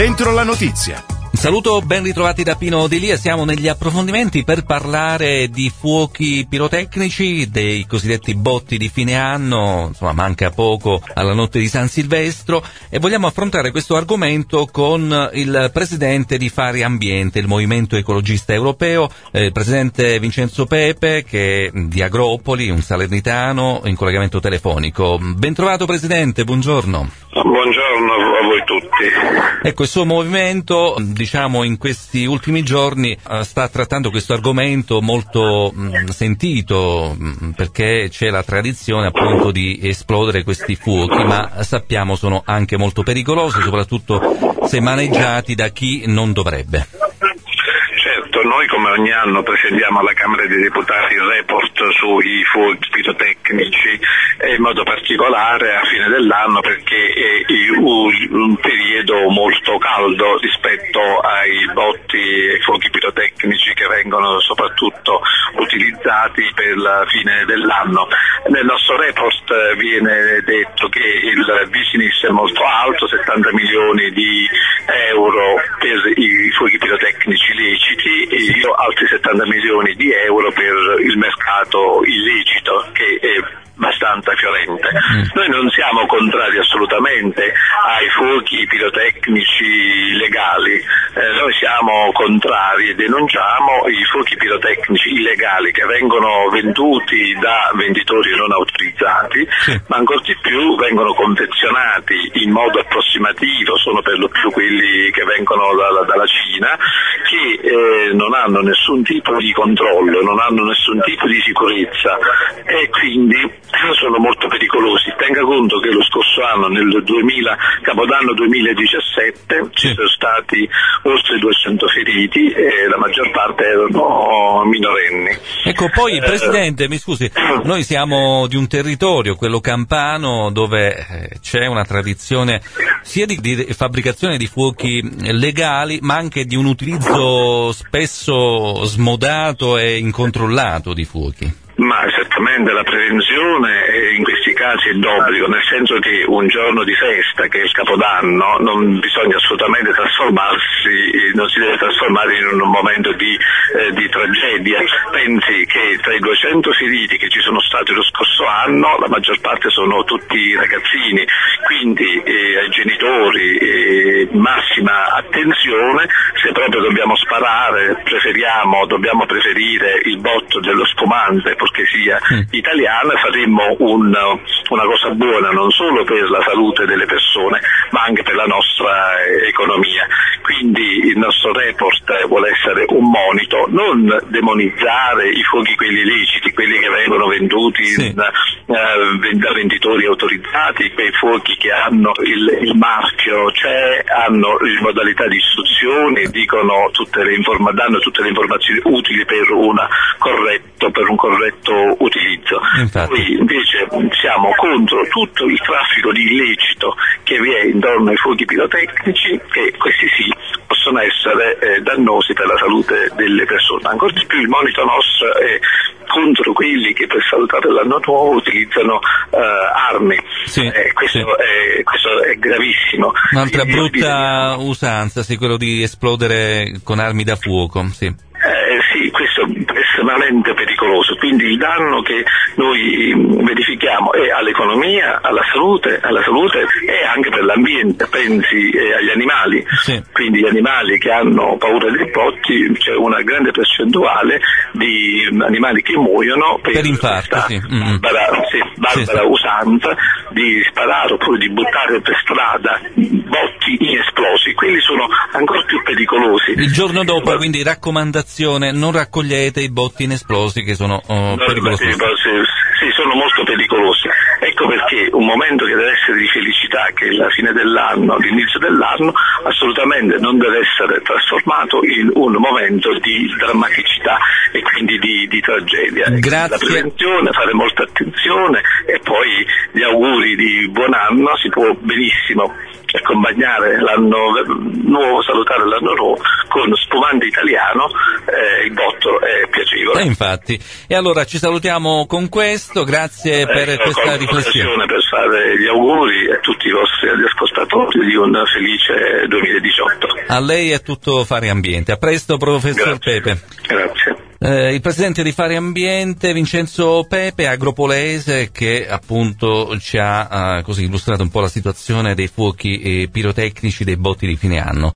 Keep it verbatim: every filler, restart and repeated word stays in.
Dentro la notizia. Saluto, ben ritrovati da Pino Delia. Siamo negli approfondimenti per parlare di fuochi pirotecnici, dei cosiddetti botti di fine anno. Insomma, manca poco alla notte di San Silvestro e vogliamo affrontare questo argomento con il presidente di Fare Ambiente, il movimento ecologista europeo, eh, il presidente Vincenzo Pepe, che è di Agropoli, un salernitano, in collegamento telefonico. Ben trovato, presidente, buongiorno. Buongiorno a voi tutti. Ecco, il suo movimento, diciamo, in questi ultimi giorni uh, sta trattando questo argomento molto mh, sentito, mh, perché c'è la tradizione appunto di esplodere questi fuochi, ma sappiamo sono anche molto pericolosi, soprattutto se maneggiati da chi non dovrebbe. Noi come ogni anno presentiamo alla Camera dei Deputati il report sui fuochi pirotecnici e in modo particolare a fine dell'anno perché è un periodo molto caldo rispetto ai botti e fuochi pirotecnici che vengono soprattutto utilizzati per la fine dell'anno. Nel nostro report viene detto che il business è molto alto, settanta milioni di euro per i fuochi pirotecnici leciti e altri settanta milioni di euro per il mercato illecito, che è abbastanza fiorente. Mm. Noi non siamo contrari assolutamente ai fuochi pirotecnici legali, eh, noi siamo contrari e denunciamo i fuochi pirotecnici illegali che vengono venduti da venditori non autorizzati, sì. Ma ancor di più vengono confezionati in modo approssimativo, sono per lo più quelli che vengono dalla, dalla Cina, che eh, non hanno nessun tipo di controllo, non hanno nessun tipo di sicurezza e quindi sono molto pericolosi. Tenga conto che lo scorso anno, nel duemila, Capodanno duemiladiciassette, sì. Ci sono stati oltre duecento feriti e la maggior parte erano minorenni. Ecco, poi eh, Presidente, mi scusi, noi siamo di un territorio, quello campano, dove c'è una tradizione sia di, di fabbricazione di fuochi legali, ma anche di un utilizzo spesso smodato e incontrollato di fuochi. Ma certamente la prevenzione in questi casi è d'obbligo, nel senso che un giorno di festa, che è il Capodanno, non bisogna assolutamente trasformarsi, non si deve trasformare in un momento di, eh, di tragedia. Pensi che tra i duecento feriti che ci sono stati lo scorso anno, la maggior parte sono tutti ragazzini, quindi eh, ai genitori eh, massima attenzione, se proprio dobbiamo sparare, preferiamo, dobbiamo preferire il botto dello spumante, che sia italiana, faremmo un, una cosa buona non solo per la salute delle persone ma anche per la nostra economia. Quindi il nostro report vuole essere un monito, non demonizzare i fuochi quelli leciti, quelli che vengono venduti sì. in, uh, da venditori autorizzati, quei fuochi che hanno il, il marchio, cioè hanno le modalità di istruzione, dicono tutte le informa- danno tutte le informazioni utili per una corretto per un corretto utilizzo. Infatti. Noi invece siamo contro tutto il traffico di illecito che vi è intorno ai fuochi pirotecnici, che questi sì possono essere eh, dannosi per la salute delle persone. Ancora di più il monito nostro è contro quelli che per salutare l'anno nuovo utilizzano uh, armi. Sì, eh, questo, sì. È, questo è gravissimo. Un'altra Quindi brutta bisogna... usanza, sì, quello di esplodere con armi da fuoco, sì. Eh, sì, questo è estremamente pericoloso, quindi il danno che noi verifichiamo è all'economia, alla salute, alla salute e anche per l'ambiente, pensi eh, agli animali, sì. Quindi gli animali che hanno paura dei botti, c'è una grande percentuale di animali che muoiono per, per infarto, questa sì. Mm. barbara, sì, barbara sì, sì. usanza di sparare oppure di buttare per strada botti inesplosi, quelli sono ancora più pericolosi. Il giorno dopo, quindi raccomandazione, non raccogliete i botti inesplosi che sono oh, pericolosi. Sì, sì, sono molto pericolosi. Ecco perché un momento che deve essere di felicità, che è la fine dell'anno, l'inizio dell'anno, assolutamente non deve essere trasformato in un momento di drammaticità e quindi di, di tragedia. Grazie. La prevenzione, fare molta attenzione e poi gli auguri di buon anno, si può benissimo accompagnare l'anno nuovo, salutare l'anno nuovo con spumante italiano, eh, il botto è piacevole. E infatti, e allora ci salutiamo con questo, grazie per eh, questa riflessione. Per passare gli auguri a tutti i vostri ascoltatori di un felice duemiladiciotto. A lei è tutto Fare Ambiente. A presto, professor Grazie. Pepe. Grazie. Eh, il presidente di Fare Ambiente, Vincenzo Pepe, agropolese, che appunto ci ha eh, così illustrato un po' la situazione dei fuochi eh, pirotecnici dei botti di fine anno.